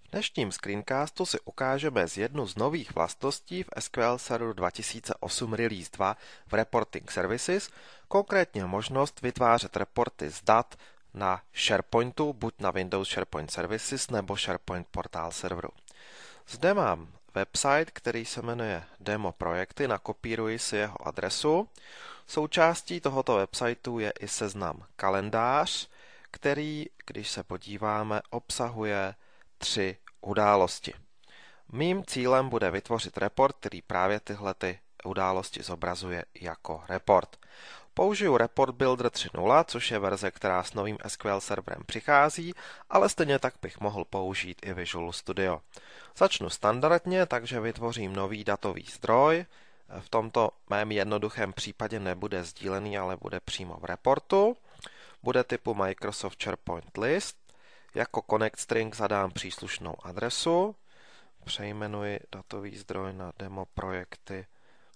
V dnešním screencastu si ukážeme jednu z nových vlastností v SQL Server 2008 Release 2 v Reporting Services, konkrétně možnost vytvářet reporty z dat na SharePointu, buď na Windows SharePoint Services nebo SharePoint Portal Serveru. Zde mám website, který se jmenuje Demo Projekty, nakopíruji si jeho adresu. Součástí tohoto websiteu je i seznam kalendář, který, když se podíváme, obsahuje 3 události. Mým cílem bude vytvořit report, který právě tyhle události zobrazuje jako report. Použiju Report Builder 3.0, což je verze, která s novým SQL serverem přichází, ale stejně tak bych mohl použít i Visual Studio. Začnu standardně, takže vytvořím nový datový zdroj. V tomto mém jednoduchém případě nebude sdílený, ale bude přímo v reportu. Bude typu Microsoft SharePoint List. Jako connect string zadám příslušnou adresu. Přejmenuji datový zdroj na demo projekty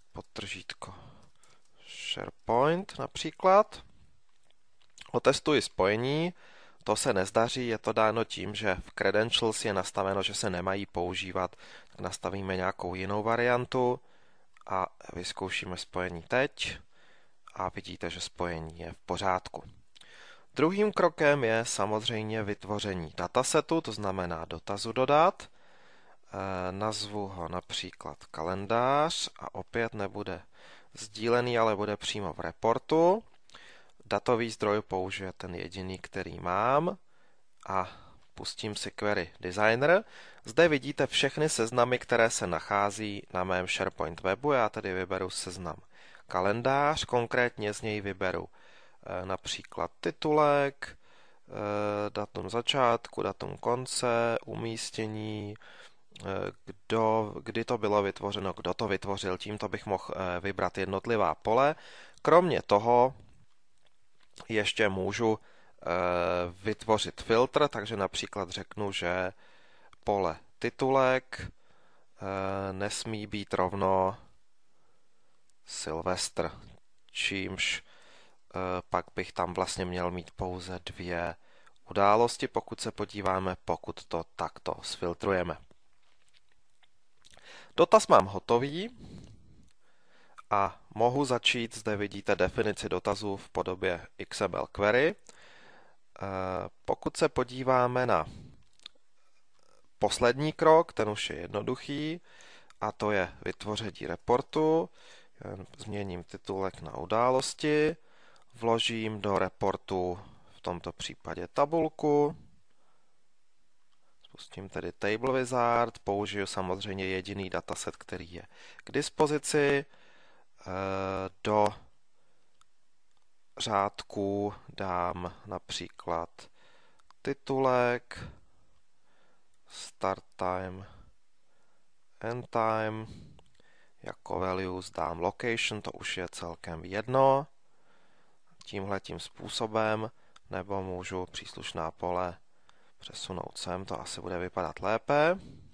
_ SharePoint například. Otestuji spojení. To se nezdaří, je to dáno tím, že v credentials je nastaveno, že se nemají používat, tak nastavíme nějakou jinou variantu a vyzkoušíme spojení teď a vidíte, že spojení je v pořádku. Druhým krokem je samozřejmě vytvoření datasetu, to znamená dotazu dodat. Nazvu ho například kalendář a opět nebude sdílený, ale bude přímo v reportu. Datový zdroj použije ten jediný, který mám a pustím si Query Designer. Zde vidíte všechny seznamy, které se nachází na mém SharePoint webu. Já tedy vyberu seznam kalendář, konkrétně z něj vyberu například titulek, datum začátku, datum konce, umístění, kdy to bylo vytvořeno, kdo to vytvořil, tímto bych mohl vybrat jednotlivá pole. Kromě toho ještě můžu vytvořit filtr, takže například řeknu, že pole titulek nesmí být rovno Silvestr, čímž pak bych tam vlastně měl mít pouze 2 události, pokud se podíváme, pokud to takto sfiltrujeme. Dotaz mám hotový a mohu začít, zde vidíte definici dotazu v podobě XML query. Pokud se podíváme na poslední krok, ten už je jednoduchý, a to je vytvoření reportu. Změním titulek na události, vložím do reportu v tomto případě tabulku, spustím tedy Table Wizard, použiju samozřejmě jediný dataset, který je k dispozici. Do řádků dám například titulek, start time, end time, jako values dám location, to už je celkem jedno, tímhletím způsobem, nebo můžu příslušná pole přesunout sem, to asi bude vypadat lépe.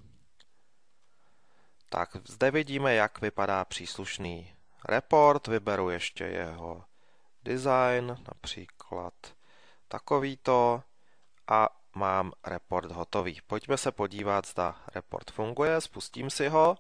Tak zde vidíme, jak vypadá příslušný report, vyberu ještě jeho design, například takovýto, a mám report hotový. Pojďme se podívat, zda report funguje, spustím si ho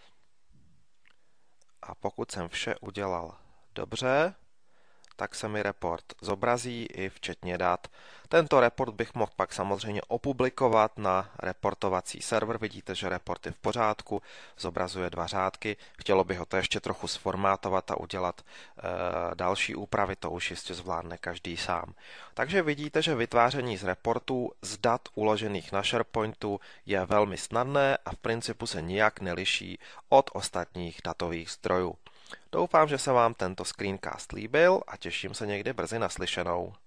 a pokud jsem vše udělal dobře, tak se mi report zobrazí i včetně dat. Tento report bych mohl pak samozřejmě opublikovat na reportovací server. Vidíte, že report je v pořádku, zobrazuje 2 řádky. Chtělo by ho to ještě trochu sformátovat a udělat další úpravy, to už jistě zvládne každý sám. Takže vidíte, že vytváření z reportů z dat uložených na SharePointu je velmi snadné a v principu se nijak neliší od ostatních datových zdrojů. Doufám, že se vám tento screencast líbil a těším se někdy brzy naslyšenou.